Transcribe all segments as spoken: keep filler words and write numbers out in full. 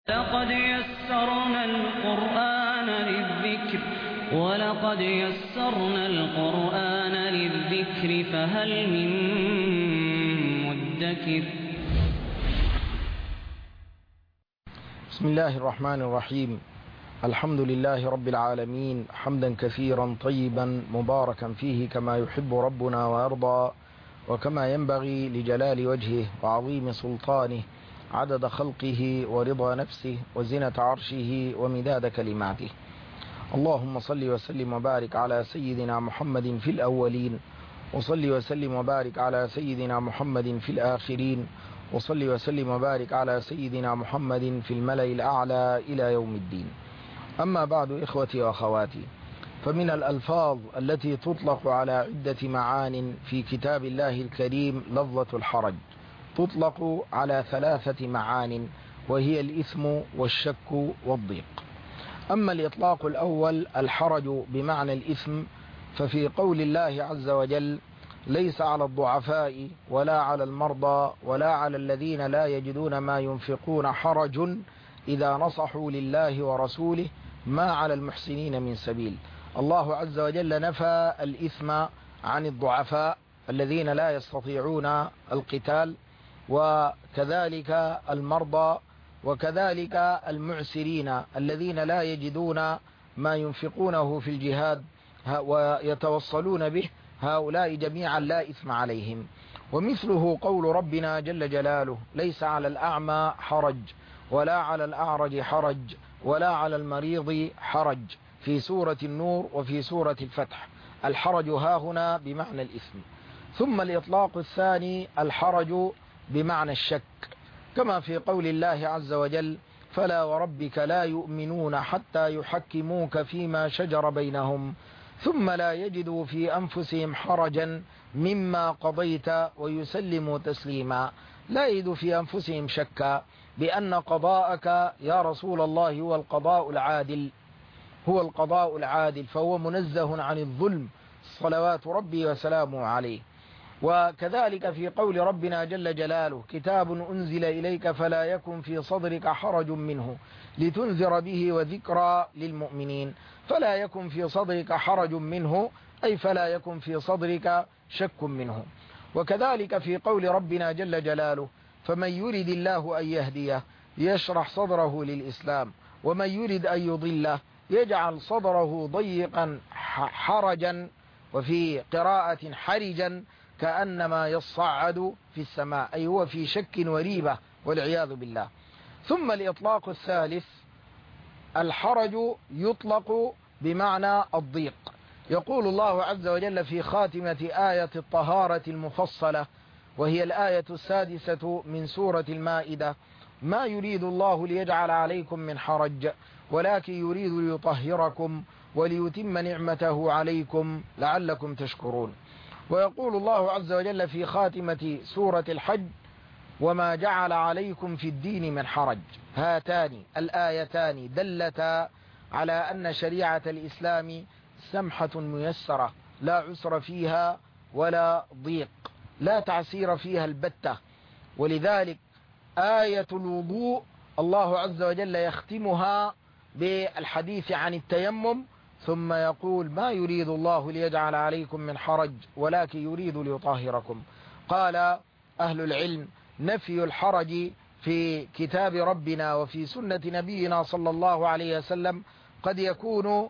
لقد يسرنا القرآن للذكر ولقد يسرنا القرآن للذكر فهل من مدكر. بسم الله الرحمن الرحيم. الحمد لله رب العالمين، حمدا كثيرا طيبا مباركا فيه كما يحب ربنا ويرضى، وكما ينبغي لجلال وجهه وعظيم سلطانه، عدد خلقه ورضا نفسه وزنة عرشه ومداد كلماته. اللهم صل وسلم وبارك على سيدنا محمد في الأولين، وصل وسلم وبارك على سيدنا محمد في الآخرين، وصل وسلم وبارك على سيدنا محمد في الملأ الأعلى إلى يوم الدين. أما بعد، إخوتي وأخواتي، فمن الألفاظ التي تطلق على عدة معان في كتاب الله الكريم لفظة الحرج، تطلق على ثلاثة معان، وهي الإثم والشك والضيق. أما الإطلاق الأول الحرج بمعنى الإثم، ففي قول الله عز وجل: ليس على الضعفاء ولا على المرضى ولا على الذين لا يجدون ما ينفقون حرج إذا نصحوا لله ورسوله ما على المحسنين من سبيل. الله عز وجل نفى الإثم عن الضعفاء الذين لا يستطيعون القتال، وكذلك المرضى، وكذلك المعسرين الذين لا يجدون ما ينفقونه في الجهاد ويتوصلون به، هؤلاء جميعا لا إثم عليهم. ومثله قول ربنا جل جلاله: ليس على الأعمى حرج ولا على الأعرج حرج ولا على المريض حرج، في سورة النور وفي سورة الفتح. الحرج هاهنا بمعنى الإثم. ثم الإطلاق الثاني الحرج بمعنى الشك، كما في قول الله عز وجل: فلا وربك لا يؤمنون حتى يحكموك فيما شجر بينهم ثم لا يجدوا في أنفسهم حرجا مما قضيت ويسلموا تسليما. لا يجدوا في أنفسهم شكا بأن قضاءك يا رسول الله هو القضاء العادل، هو القضاء العادل، فهو منزه عن الظلم صلوات ربي وسلامه عليه. وكذلك في قول ربنا جل جلاله: كتاب أنزل إليك فلا يكن في صدرك حرج منه لتنذر به وذكرى للمؤمنين. فلا يكن في صدرك حرج منه، أي فلا يكن في صدرك شك منه. وكذلك في قول ربنا جل جلاله: فمن يرد الله أن يهديه يشرح صدره للإسلام ومن يرد أن يضله يجعل صدره ضيقا حرجا، وفي قراءة حرجا كأنما يصعد في السماء، أي هو في شك وريبة والعياذ بالله. ثم الإطلاق الثالث الحرج يطلق بمعنى الضيق. يقول الله عز وجل في خاتمة آية الطهارة المفصلة، وهي الآية السادسة من سورة المائدة: ما يريد الله ليجعل عليكم من حرج ولكن يريد ليطهركم وليتم نعمته عليكم لعلكم تشكرون. ويقول الله عز وجل في خاتمة سورة الحج: وما جعل عليكم في الدين من حرج. هاتان الآيتان دلتا على أن شريعة الإسلام سمحة ميسرة، لا عسر فيها ولا ضيق، لا تعسير فيها البتة. ولذلك آية الوضوء الله عز وجل يختمها بالحديث عن التيمم، ثم يقول: ما يريد الله ليجعل عليكم من حرج ولكن يريد ليطهركم. قال أهل العلم: نفي الحرج في كتاب ربنا وفي سنة نبينا صلى الله عليه وسلم قد يكون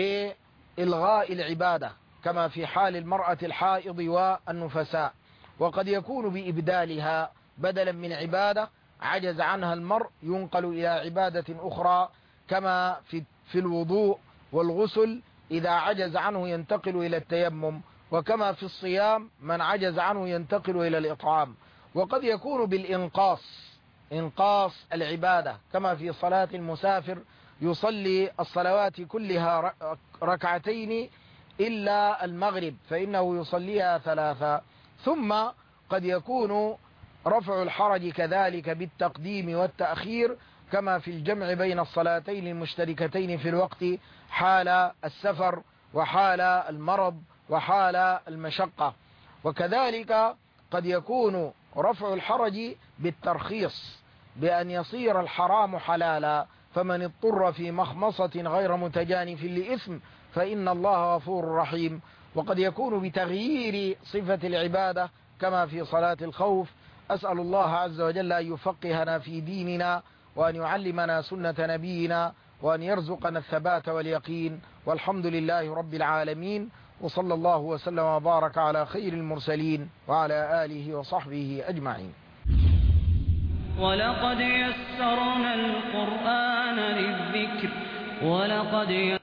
بإلغاء العبادة، كما في حال المرأة الحائض والنفساء، وقد يكون بإبدالها، بدلا من عبادة عجز عنها المرء ينقل إلى عبادة أخرى، كما في, في الوضوء والغسل إذا عجز عنه ينتقل إلى التيمم، وكما في الصيام من عجز عنه ينتقل إلى الإطعام. وقد يكون بالإنقاص، إنقاص العبادة، كما في صلاة المسافر يصلي الصلوات كلها ركعتين إلا المغرب فإنه يصليها ثلاثة. ثم قد يكون رفع الحرج كذلك بالتقديم والتأخير، كما في الجمع بين الصلاتين المشتركتين في الوقت حال السفر وحال المرض وحال المشقة. وكذلك قد يكون رفع الحرج بالترخيص، بأن يصير الحرام حلالا، فمن اضطر في مخمصة غير متجانف لإثم فإن الله غفور رحيم. وقد يكون بتغيير صفة العبادة كما في صلاة الخوف. أسأل الله عز وجل أن يفقهنا في ديننا، وأن يعلمنا سنة نبينا، وأن يرزقنا الثبات واليقين، والحمد لله رب العالمين، وصلى الله وسلم وبارك على خير المرسلين وعلى آله وصحبه أجمعين. ولقد يسرنا القرآن للذكر ولقد